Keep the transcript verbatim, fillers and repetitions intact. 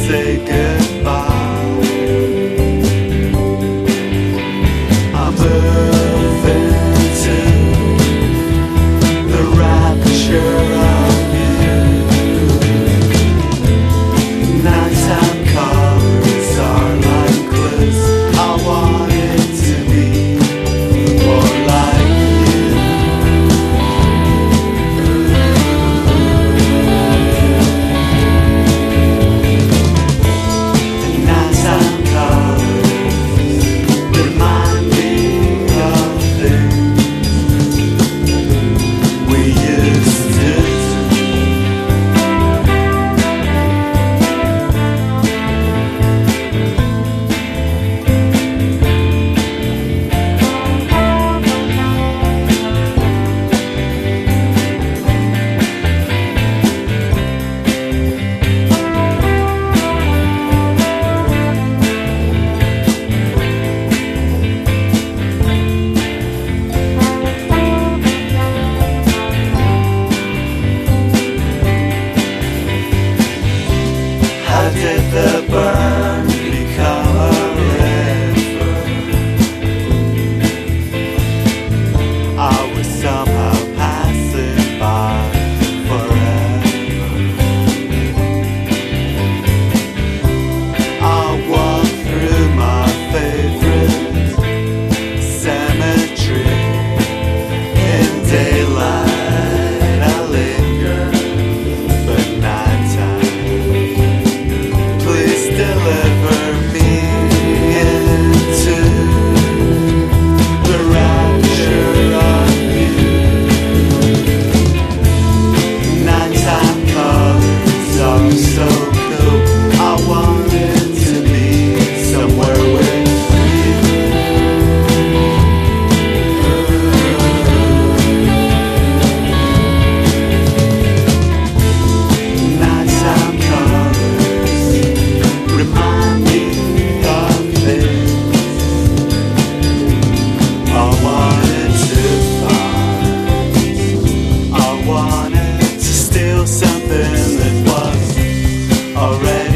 say goodbye. I'm moving to the rapture of you. Nighttime colors are like clues. I want it to be more like you. The nighttime colors remind me of things we used to do. How did the burn become a river? I was somehow passing by forever. I walked through my favorite cemetery. In daylight I linger, but nighttime deliver me into the rapture of you. Nighttime colors are so cool. I want it to be somewhere with you. Nighttime colors remind me of things I wanted to find. I wanted to steal something that was already